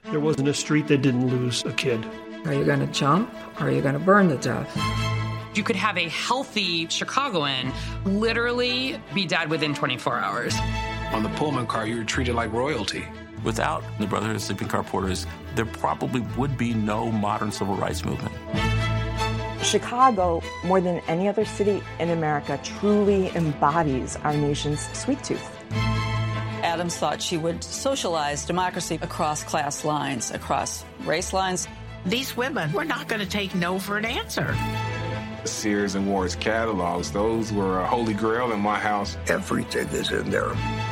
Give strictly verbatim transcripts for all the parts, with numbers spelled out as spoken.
There wasn't a street that didn't lose a kid. Are you going to jump or are you going to burn to death? You could have a healthy Chicagoan literally be dead within twenty-four hours. On the Pullman car, you were treated like royalty. Without the Brotherhood of Sleeping Car Porters, there probably would be no modern civil rights movement. Chicago, more than any other city in America, truly embodies our nation's sweet tooth. Adams thought she would socialize democracy across class lines, across race lines. These women were not going to take no for an answer. Sears and Ward's catalogs, those were a holy grail in my house. Everything is in there.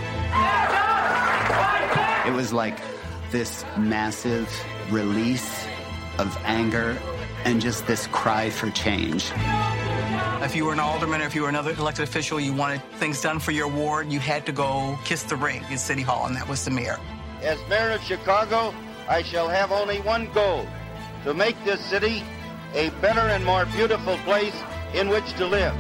It was like this massive release of anger and just this cry for change. If you were an alderman or if you were another elected official, you wanted things done for your ward, you had to go kiss the ring in City Hall, and that was the mayor. As mayor of Chicago, I shall have only one goal, to make this city a better and more beautiful place in which to live.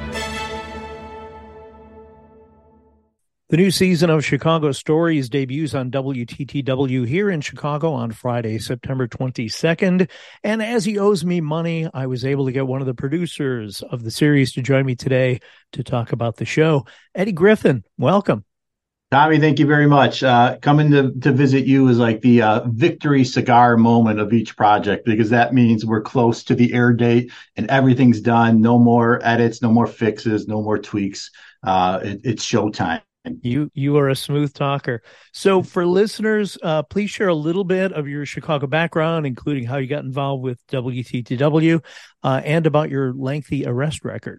The new season of Chicago Stories debuts on W T T W here in Chicago on Friday, September twenty-second. And as he owes me money, I was able to get one of the producers of the series to join me today to talk about the show. Eddie Griffin, welcome. Tommy, thank you very much. Uh, coming to, to visit you is like the uh, victory cigar moment of each project, because that means we're close to the air date and everything's done. No more edits, no more fixes, no more tweaks. Uh, it, it's showtime. You you are a smooth talker. So for listeners, uh, please share a little bit of your Chicago background, including how you got involved with W T T W uh, and about your lengthy arrest record.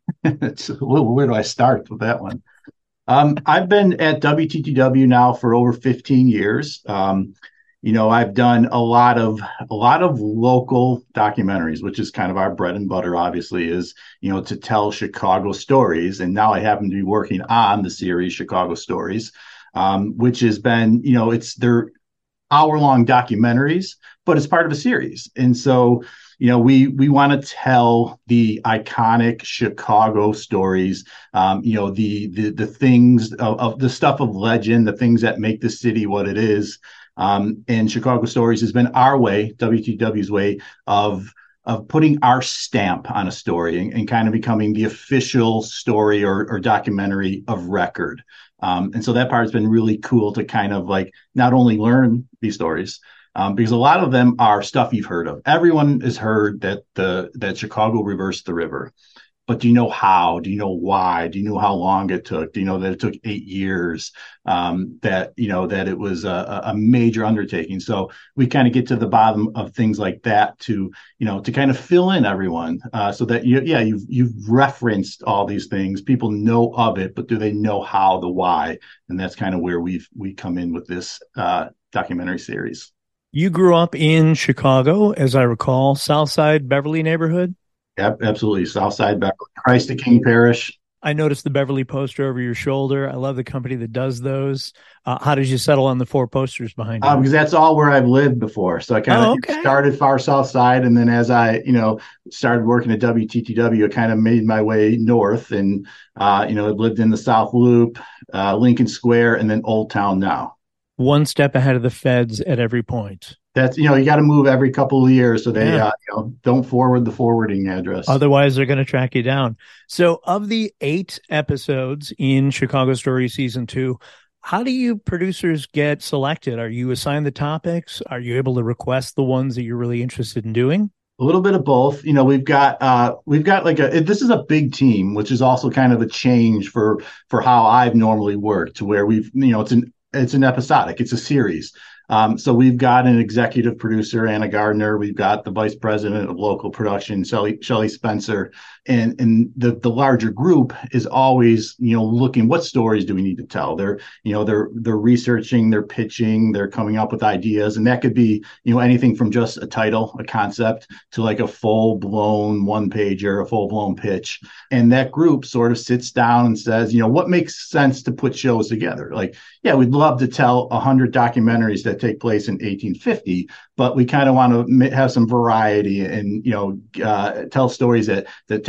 Where do I start with that one? Um, I've been at W T T W now for over fifteen years. Um, you know, I've done a lot of a lot of local documentaries, which is kind of our bread and butter, obviously, is, you know, to tell Chicago stories. And now I happen to be working on the series Chicago Stories, um, which has been, you know, it's they're hour-long documentaries, but it's part of a series. And so, you know, we we want to tell the iconic Chicago stories, um, you know, the the the things of, of the stuff of legend, the things that make the city what it is. Um, and Chicago Stories has been our way, W T W's way of of putting our stamp on a story and, and kind of becoming the official story or, or documentary of record. Um, and so that part has been really cool to kind of like not only learn these stories, um, because a lot of them are stuff you've heard of. Everyone has heard that the that Chicago reversed the river. But do you know how? Do you know why? Do you know how long it took? Do you know that it took eight years? Um, that, you know, that it was a, a major undertaking. So we kind of get to the bottom of things like that to, you know, to kind of fill in everyone uh, so that, you, yeah, you've, you've referenced all these things. People know of it, but do they know how, the why? And that's kind of where we've, we come in with this uh, documentary series. You grew up in Chicago, as I recall, South Side, Beverly neighborhood? Yep, absolutely. Southside Beverly, Christ the King Parish. I noticed the Beverly poster over your shoulder. I love the company that does those. Uh, how did you settle on the four posters behind you? Uh, because that's all where I've lived before. So I kind of oh, okay. started far South Side, and then as I, you know, started working at W T T W, I kind of made my way north, and uh, you know, I've lived in the South Loop, uh, Lincoln Square, and then Old Town now. One step ahead of the feds at every point. That's, you know, you got to move every couple of years so they yeah. uh, you know, don't forward the forwarding address. Otherwise, they're going to track you down. So of the eight episodes in Chicago Story Season two, how do you producers get selected? Are you assigned the topics? Are you able to request the ones that you're really interested in doing? A little bit of both. You know, we've got uh, we've got like a this is a big team, which is also kind of a change for for how I've normally worked, to where we've, you know, it's an it's an episodic, it's a series. Um, so we've got an executive producer, Anna Gardner. We've got the vice president of local production, Shelley, Shelley Spencer. And, and the, the larger group is always, you know, looking, what stories do we need to tell? They're, you know, they're, they're researching, they're pitching, they're coming up with ideas. And that could be, you know, anything from just a title, a concept, to like a full blown one pager, a full blown pitch. And that group sort of sits down and says, you know, what makes sense to put shows together? Like, yeah, we'd love to tell a hundred documentaries that take place in eighteen fifty, but we kind of want to have some variety and, you know, uh, tell stories that, that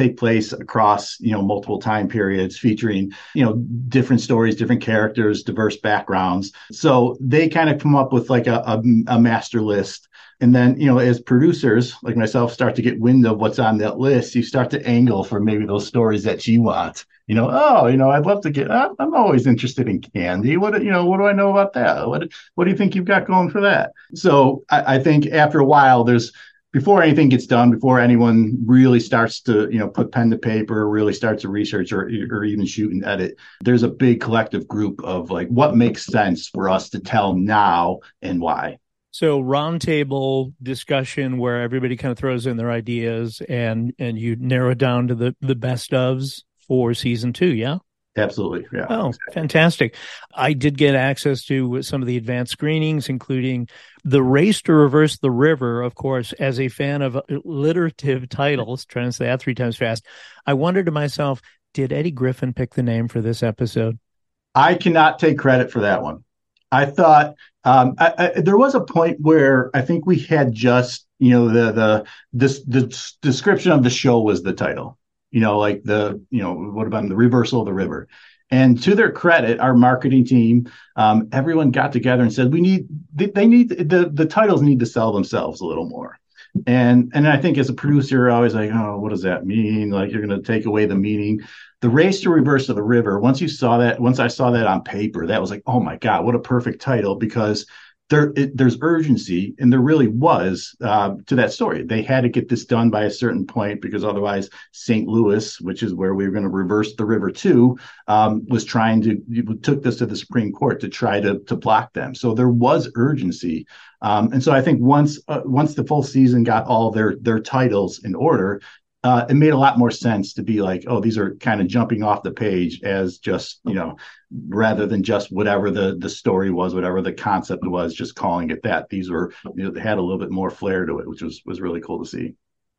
take place across, you know, multiple time periods, featuring, you know, different stories, different characters, diverse backgrounds. So they kind of come up with like a, a, a master list. And then, you know, as producers like myself start to get wind of what's on that list, you start to angle for maybe those stories that you want. You know, oh, you know, I'd love to get, I'm always interested in candy. What, you know, what do I know about that? What, what do you think you've got going for that? So I, I think after a while, there's, before anything gets done, before anyone really starts to, you know, put pen to paper, really starts to research or, or even shoot and edit, there's a big collective group of like, what makes sense for us to tell now and why. So roundtable discussion where everybody kind of throws in their ideas and, and you narrow it down to the, the best ofs for season two. Yeah. Absolutely. Yeah. Oh, exactly. Fantastic. I did get access to some of the advanced screenings, including The Race to Reverse the River. Of course, as a fan of alliterative titles, trying to say that three times fast, I wondered to myself, did Eddie Griffin pick the name for this episode? I cannot take credit for that one. I thought um, I, I, there was a point where I think we had just, you know, the, the, this, the description of the show was the title. You know, like the, you know, what about the reversal of the river? And to their credit, our marketing team, um, everyone got together and said, we need, they, they need, the, the titles need to sell themselves a little more. And, and I think as a producer, I was like, oh, what does that mean? Like, you're going to take away the meaning. The Race to Reverse of the River. Once you saw that, once I saw that on paper, that was like, oh my God, what a perfect title, because There, it, there's urgency, and there really was uh, to that story. They had to get this done by a certain point because otherwise Saint Louis, which is where we were going to reverse the river to, um, was trying to, took this to the Supreme Court to try to, to block them. So there was urgency. Um, and so I think once uh, once the full season got all their their titles in order, Uh, it made a lot more sense to be like, oh, these are kind of jumping off the page as just, you know, rather than just whatever the, the story was, whatever the concept was, just calling it that. These were, you know, they had a little bit more flair to it, which was, was really cool to see.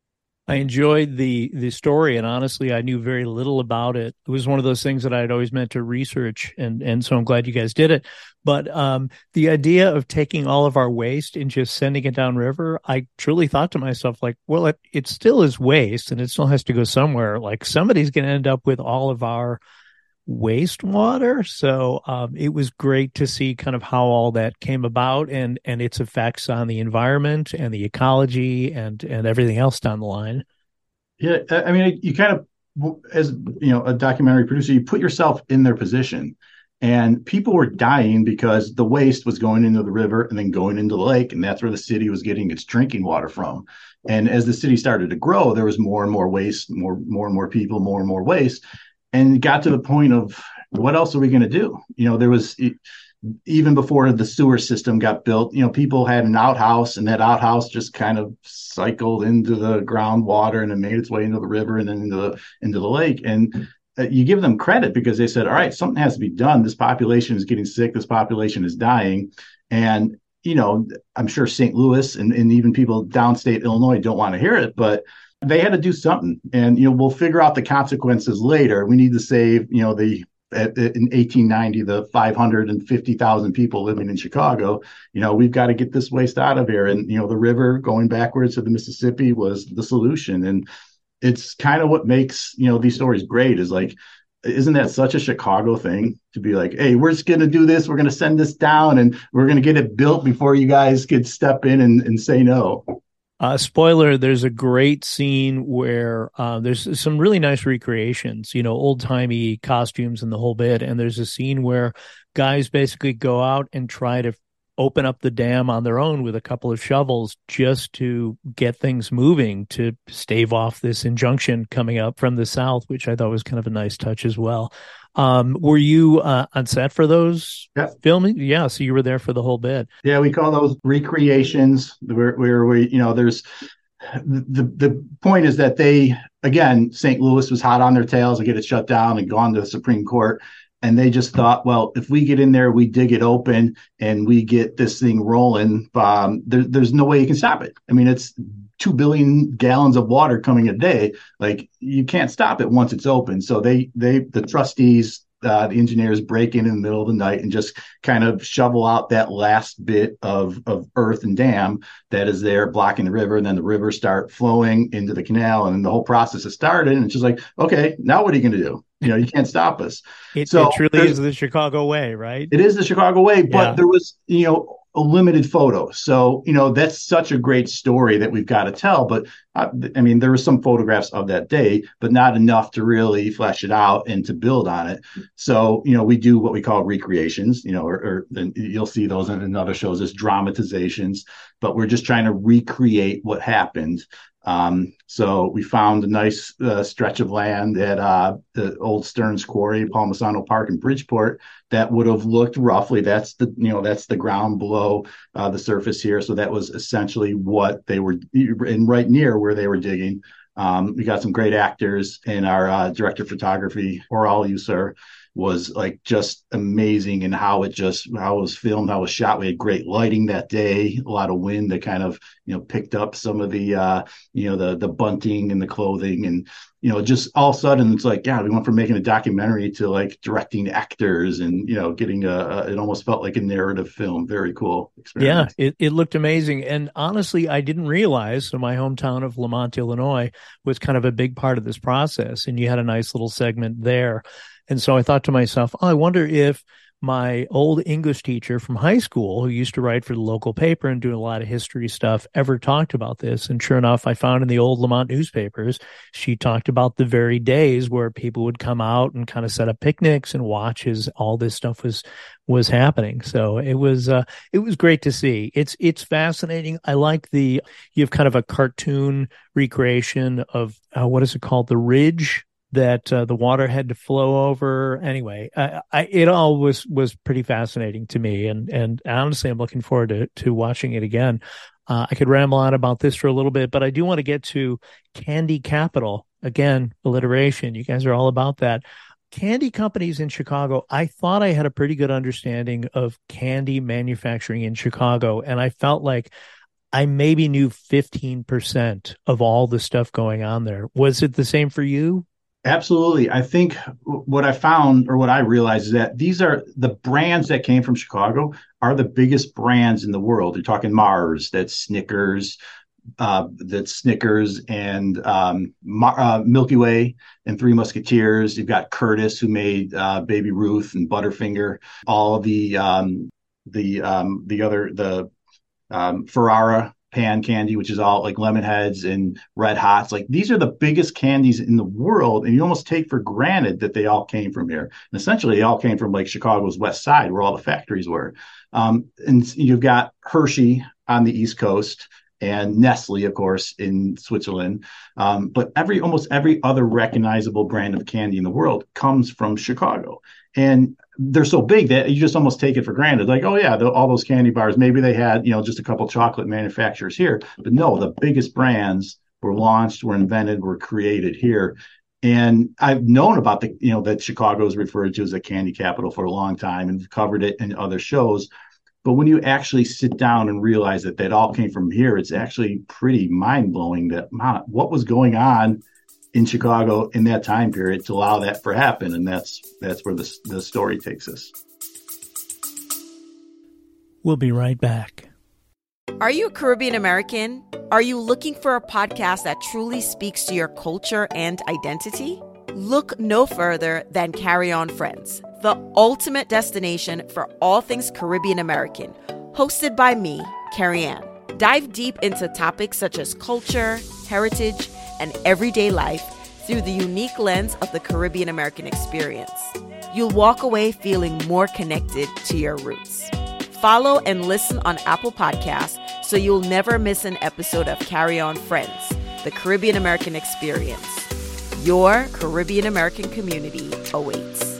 I enjoyed the the story, and honestly, I knew very little about it. It was one of those things that I'd always meant to research, and and so I'm glad you guys did it. But um, the idea of taking all of our waste and just sending it downriver, I truly thought to myself, like, well, it, it still is waste, and it still has to go somewhere. Like, somebody's going to end up with all of our wastewater. So um, it was great to see kind of how all that came about and and its effects on the environment and the ecology and and everything else down the line. Yeah, I mean, you kind of, as you know, a documentary producer, you put yourself in their position, and people were dying because the waste was going into the river and then going into the lake, and that's where the city was getting its drinking water from. And as the city started to grow, there was more and more waste, more more and more people, more and more waste. And it got to the point of, what else are we going to do? You know, there was, even before the sewer system got built, you know, people had an outhouse, and that outhouse just kind of cycled into the groundwater and it made its way into the river and then into the, into the lake. And uh, you give them credit because they said, all right, something has to be done. This population is getting sick. This population is dying. And, you know, I'm sure Saint Louis and, and even people downstate Illinois don't want to hear it, but they had to do something, and, you know, we'll figure out the consequences later. We need to save, you know, the, at, in eighteen ninety, the five hundred fifty thousand people living in Chicago. You know, we've got to get this waste out of here. And, you know, the river going backwards to the Mississippi was the solution. And it's kind of what makes, you know, these stories great, is like, isn't that such a Chicago thing to be like, hey, we're just going to do this. We're going to send this down and we're going to get it built before you guys could step in and, and say no. Uh, spoiler, there's a great scene where uh, there's some really nice recreations, you know, old-timey costumes and the whole bit. And there's a scene where guys basically go out and try to open up the dam on their own with a couple of shovels just to get things moving, to stave off this injunction coming up from the south, which I thought was kind of a nice touch as well. Um, were you uh, on set for those yeah. filming? Yeah, so you were there for the whole bit. Yeah, we call those recreations, where, where we, you know, there's the the point is that they, again, Saint Louis was hot on their tails to get it shut down and gone to the Supreme Court. And they just thought, well, if we get in there, we dig it open and we get this thing rolling, um, there, there's no way you can stop it. I mean, it's two billion gallons of water coming a day. Like, you can't stop it once it's open. So they, they, the trustees uh, the engineers break in in the middle of the night and just kind of shovel out that last bit of, of earth and dam that is there blocking the river. And then the river start flowing into the canal, and the whole process has started. And it's just like, okay, now what are you going to do? You know, you can't stop us. It, so it truly is the Chicago way, right? It is the Chicago way, but yeah. there was, you know, a limited photo. So, you know, that's such a great story that we've got to tell. But uh, I mean, there were some photographs of that day, but not enough to really flesh it out and to build on it. So, you know, we do what we call recreations, you know, or, or and you'll see those in other shows as dramatizations, but we're just trying to recreate what happened. Um, so we found a nice uh, stretch of land at uh, the old Stearns Quarry, Palmisano Park in Bridgeport, that would have looked roughly, that's the, you know, that's the ground below uh, the surface here. So that was essentially what they were, and right near where they were digging. Um, we got some great actors, and our uh, director of photography, Oral Usar, was like just amazing in how it just, how it was filmed, how it was shot. We had great lighting that day, a lot of wind that kind of, you know, picked up some of the, uh, you know, the, the bunting and the clothing, and, you know, just all of a sudden it's like, yeah, we went from making a documentary to like directing actors and, you know, getting a, a it almost felt like a narrative film. Very cool experience. Yeah, it, it looked amazing. And honestly, I didn't realize, so my hometown of Lamont, Illinois was kind of a big part of this process. And you had a nice little segment there. And so I thought to myself, oh, I wonder if my old English teacher from high school, who used to write for the local paper and do a lot of history stuff, ever talked about this. And sure enough, I found in the old Lamont newspapers, she talked about the very days where people would come out and kind of set up picnics and watch as all this stuff was was happening. So it was uh, it was great to see. It's it's fascinating. I like the, you have kind of a cartoon recreation of, uh, what is it called? The ridge that uh, the water had to flow over. Anyway, I, I, it all was was pretty fascinating to me, and and honestly, I'm looking forward to to watching it again. Uh, I could ramble on about this for a little bit, but I do want to get to Candy Capital again. Alliteration, you guys are all about that. Candy companies in Chicago. I thought I had a pretty good understanding of candy manufacturing in Chicago, and I felt like I maybe knew fifteen percent of all the stuff going on there. Was it the same for you? Absolutely. I think what I found, or what I realized, is that these are the brands that came from Chicago are the biggest brands in the world. You're talking Mars, that's Snickers, uh, that's Snickers and um, Mar- uh, Milky Way and Three Musketeers. You've got Curtis, who made uh, Baby Ruth and Butterfinger. All the um, the um, the other the um, Ferrara pan candy, which is all like Lemon Heads and Red Hots. Like, these are the biggest candies in the world, and you almost take for granted that they all came from here. And essentially, they all came from like Chicago's West Side, where all the factories were. Um, and you've got Hershey on the East Coast, and Nestle, of course, in Switzerland. Um, but every almost every other recognizable brand of candy in the world comes from Chicago. And they're so big that you just almost take it for granted. Like, oh, yeah, the, all those candy bars, maybe they had, you know, just a couple chocolate manufacturers here. But no, the biggest brands were launched, were invented, were created here. And I've known about the, you know, that Chicago is referred to as a candy capital for a long time, and covered it in other shows. But when you actually sit down and realize that that all came from here, it's actually pretty mind-blowing that man, what was going on in Chicago in that time period to allow that to happen. And that's that's where the, the story takes us. We'll be right back. Are you a Caribbean American? Are you looking for a podcast that truly speaks to your culture and identity? Look no further than Carry On Friends, the ultimate destination for all things Caribbean American, hosted by me, Carrie Ann. Dive deep into topics such as culture, heritage, and everyday life through the unique lens of the Caribbean American experience. You'll walk away feeling more connected to your roots. Follow and listen on Apple Podcasts so you'll never miss an episode of Carry On Friends, the Caribbean American experience. Your Caribbean American community awaits.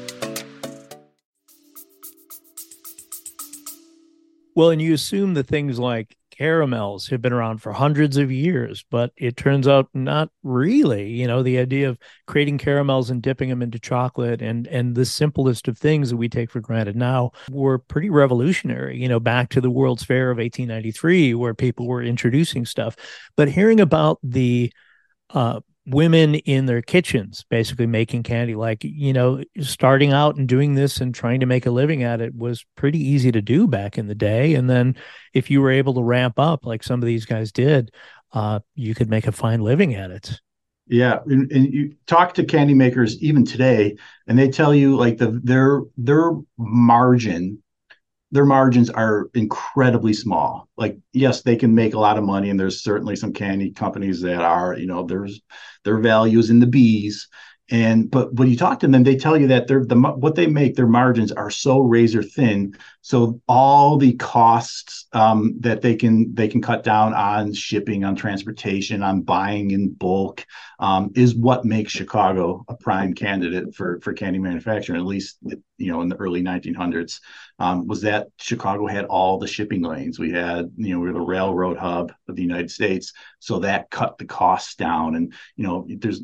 Well, and you assume that things like caramels have been around for hundreds of years, but it turns out not really. You know, the idea of creating caramels and dipping them into chocolate and and the simplest of things that we take for granted now were pretty revolutionary, you know, back to the World's Fair of eighteen ninety-three, where people were introducing stuff. But hearing about the uh women in their kitchens basically making candy. Like, you know, starting out and doing this and trying to make a living at it was pretty easy to do back in the day. And then if you were able to ramp up like some of these guys did, uh, you could make a fine living at it. Yeah, and, and you talk to candy makers even today, and they tell you like the their their margin, their margins are incredibly small. Like, yes, they can make a lot of money, and there's certainly some candy companies that are, you know, there's their values in the B's. And but when you talk to them, they tell you that they're the what they make, their margins are so razor thin. So all the costs um, that they can they can cut down on shipping, on transportation, on buying in bulk, um, is what makes Chicago a prime candidate for for candy manufacturing. At least, you know, in the early nineteen hundreds, um, was that Chicago had all the shipping lanes. We had, you know, we were the railroad hub of the United States, so that cut the costs down. And you know, there's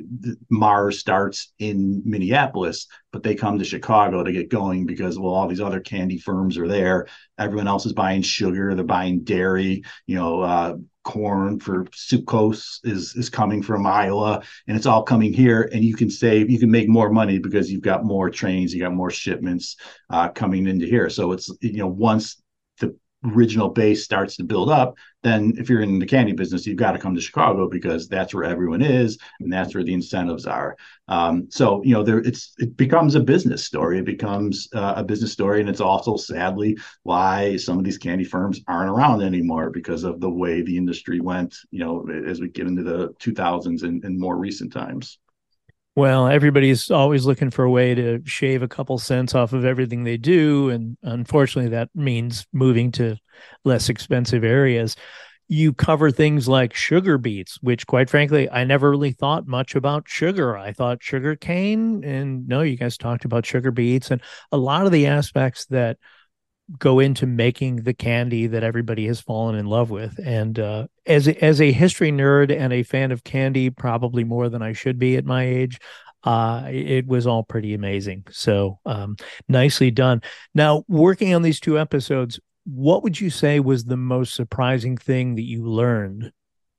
Mars starts in Minneapolis, but they come to Chicago to get going because, well, all these other candy firms are there. Everyone else is buying sugar, they're buying dairy, you know, uh, corn for sucrose is is coming from Iowa, and it's all coming here. And you can save, you can make more money because you've got more trains, you got more shipments uh, coming into here. So it's, you know, once the original base starts to build up, then if you're in the candy business, you've got to come to Chicago because that's where everyone is and that's where the incentives are. Um, so, you know, there it's it becomes a business story. It becomes uh, a business story. And it's also sadly why some of these candy firms aren't around anymore because of the way the industry went, you know, as we get into the two thousands and, and more recent times. Well, everybody's always looking for a way to shave a couple cents off of everything they do. And unfortunately, that means moving to less expensive areas. You cover things like sugar beets, which quite frankly, I never really thought much about sugar. I thought sugar cane, and no, you guys talked about sugar beets and a lot of the aspects that go into making the candy that everybody has fallen in love with. And uh, as a, as a history nerd and a fan of candy, probably more than I should be at my age, uh, it was all pretty amazing. So um, nicely done. Now, working on these two episodes, what would you say was the most surprising thing that you learned?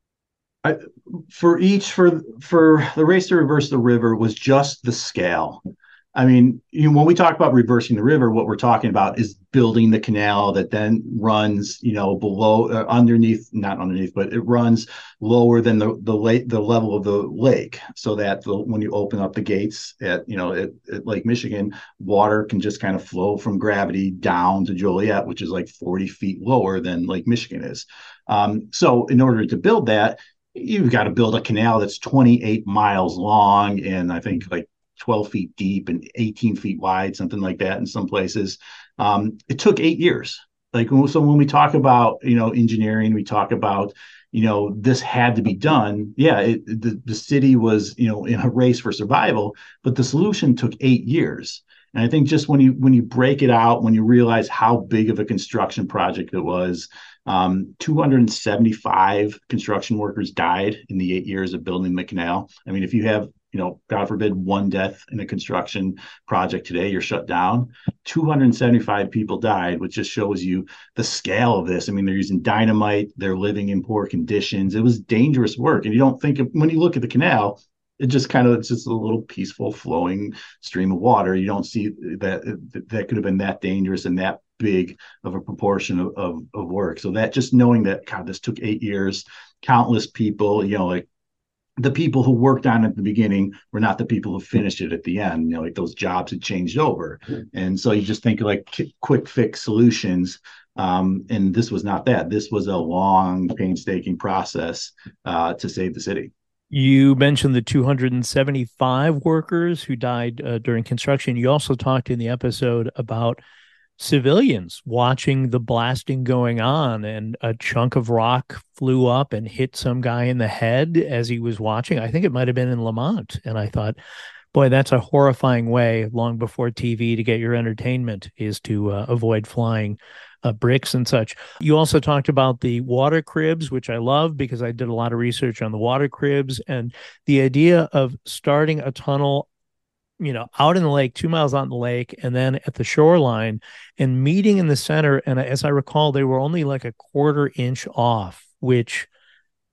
I, for each, for for the Race to Reverse the River was just the scale. I mean, you know, when we talk about reversing the river, what we're talking about is building the canal that then runs, you know, below, uh, underneath, not underneath, but it runs lower than the the lake, the level of the lake, so that the, when you open up the gates at, you know, at, at Lake Michigan, water can just kind of flow from gravity down to Joliet, which is like forty feet lower than Lake Michigan is. Um, so in order to build that, you've got to build a canal that's twenty-eight miles long and I think like twelve feet deep and eighteen feet wide, something like that in some places. Um, it took eight years. Like, so when we talk about, you know, engineering, we talk about, you know, this had to be done. Yeah, it, the, the city was, you know, in a race for survival, but the solution took eight years. And I think just when you when you break it out, when you realize how big of a construction project it was, um, two hundred seventy-five construction workers died in the eight years of building the canal. I mean, if you have, you know, God forbid, one death in a construction project today, you're shut down. two hundred seventy-five people died, which just shows you the scale of this. I mean, they're using dynamite. They're living in poor conditions. It was dangerous work. And you don't think of, when you look at the canal, it just kind of, it's just a little peaceful flowing stream of water. You don't see that that could have been that dangerous and that big of a proportion of, of, of work. So that, just knowing that, God, this took eight years, countless people, you know, like, the people who worked on it at the beginning were not the people who finished it at the end. You know, like those jobs had changed over. And so you just think of like quick fix solutions. Um, and this was not that. This was a long, painstaking process uh, to save the city. You mentioned the two hundred seventy-five workers who died uh, during construction. You also talked in the episode about civilians watching the blasting going on, and a chunk of rock flew up and hit some guy in the head as he was watching. I think it might have been in Lamont. And I thought, boy, that's a horrifying way, long before T V, to get your entertainment, is to uh, avoid flying uh, bricks and such. You also talked about the water cribs, which I love because I did a lot of research on the water cribs, and the idea of starting a tunnel, you know, out in the lake, two miles out in the lake, and then at the shoreline, and meeting in the center. And as I recall, they were only like a quarter inch off, which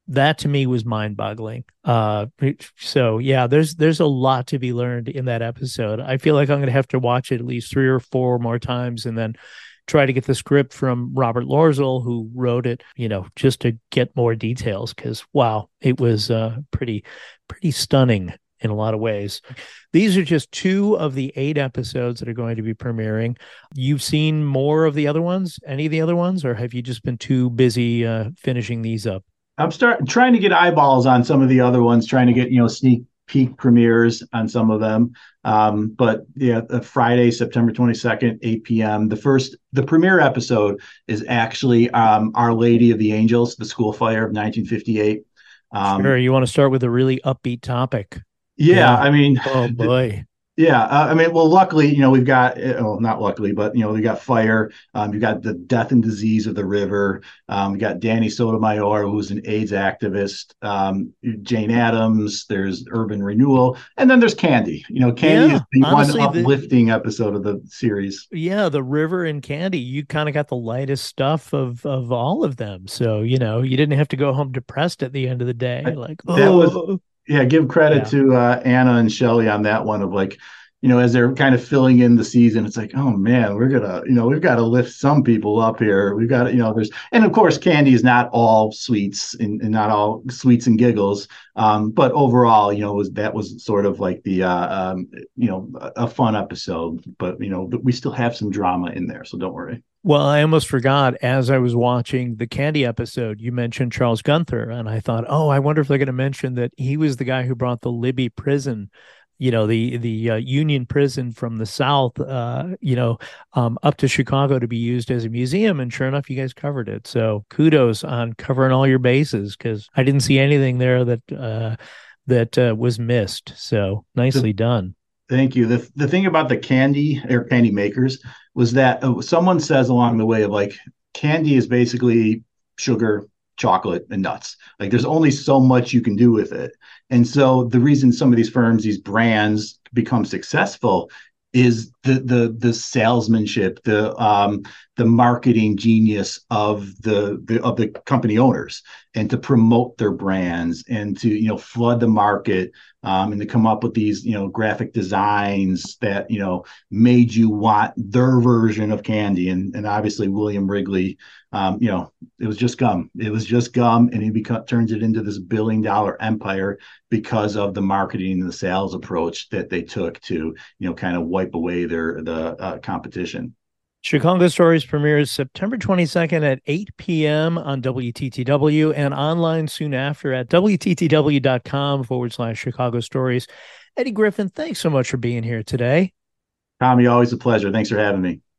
That to me was mind-boggling. Uh, so yeah, there's there's a lot to be learned in that episode. I feel like I'm going to have to watch it at least three or four more times, and then try to get the script from Robert Loerzel, who wrote it, you know, just to get more details. Because wow, it was uh, pretty pretty stunning in a lot of ways. These are just two of the eight episodes that are going to be premiering. You've seen more of the other ones? Any of the other ones, or have you just been too busy uh, finishing these up? I'm starting trying to get eyeballs on some of the other ones, trying to get, you know, sneak peek premieres on some of them. Um, but yeah, uh, Friday, September twenty-second, eight p.m. The first, the premiere episode is actually um, Our Lady of the Angels, the school fire of nineteen fifty-eight. Um, sure, you want to start with a really upbeat topic. Yeah, yeah. I mean, oh boy. Yeah, uh, I mean, well, luckily, you know, we've got, well, not luckily, but, you know, we got fire. Um, you got the death and disease of the river. Um, we got Danny Sotomayor, who's an AIDS activist. Um, Jane Addams. There's urban renewal, and then there's Candy. You know, Candy yeah, is the honestly, one uplifting the, episode of the series. Yeah, the river and Candy. You kind of got the lightest stuff of of all of them. So you know, you didn't have to go home depressed at the end of the day. Like oh. that was. Yeah, give credit yeah. to uh, Anna and Shelley on that one of like, you know, as they're kind of filling in the season, it's like, oh man, we're gonna, you know, we've got to lift some people up here. We've got to, you know, there's, and of course, Candy is not all sweets and, and not all sweets and giggles. Um, but overall, you know, was that was sort of like the, uh, um, you know, a fun episode. But you know, we still have some drama in there, so don't worry. Well, I almost forgot as I was watching the Candy episode, you mentioned Charles Gunther, and I thought, oh, I wonder if they're going to mention that he was the guy who brought the Libby prison, you know, the the uh, Union prison from the South, uh, you know, um, up to Chicago to be used as a museum. And sure enough, you guys covered it. So kudos on covering all your bases, because I didn't see anything there that uh, that uh, was missed. So nicely done. Thank you. The the thing about the candy or candy makers was that uh, someone says along the way of like, candy is basically sugar, chocolate, and nuts. Like there's only so much you can do with it. And so the reason some of these firms, these brands become successful is the the the salesmanship, the um the marketing genius of the, the of the company owners, and to promote their brands and to, you know, flood the market, um, and to come up with these, you know, graphic designs that, you know, made you want their version of candy. And and obviously William Wrigley, um, you know, it was just gum. It was just gum, and he becomes turns it into this billion dollar empire because of the marketing and the sales approach that they took to, you know, kind of wipe away their the uh, competition. Chicago Stories premieres September twenty-second at eight p.m. on W T T W and online soon after at W T T W dot com forward slash Chicago Stories. Eddie Griffin, thanks so much for being here today. Tommy, always a pleasure. Thanks for having me.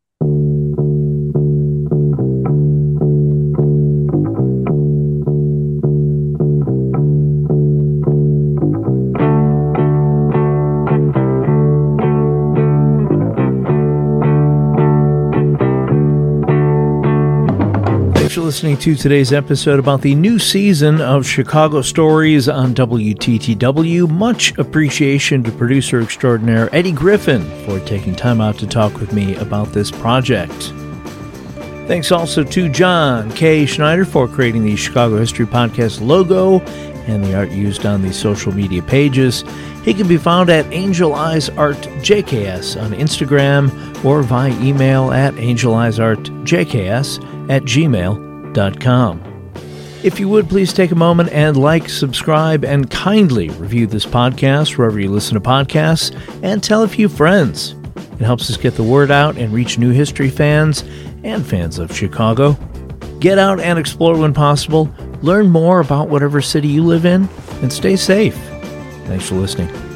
Listening to today's episode about the new season of Chicago Stories on W T T W. Much appreciation to producer extraordinaire Eddie Griffin for taking time out to talk with me about this project. Thanks also to John K. Schneider for creating the Chicago History Podcast logo and the art used on the social media pages. He can be found at Angel Eyes Art J K S on Instagram or via email at angel eyes art j k s at gmail dot com. If you would, please take a moment and like, subscribe, and kindly review this podcast wherever you listen to podcasts, and tell a few friends. It helps us get the word out and reach new history fans and fans of Chicago. Get out and explore when possible. Learn more about whatever city you live in, and stay safe. Thanks for listening.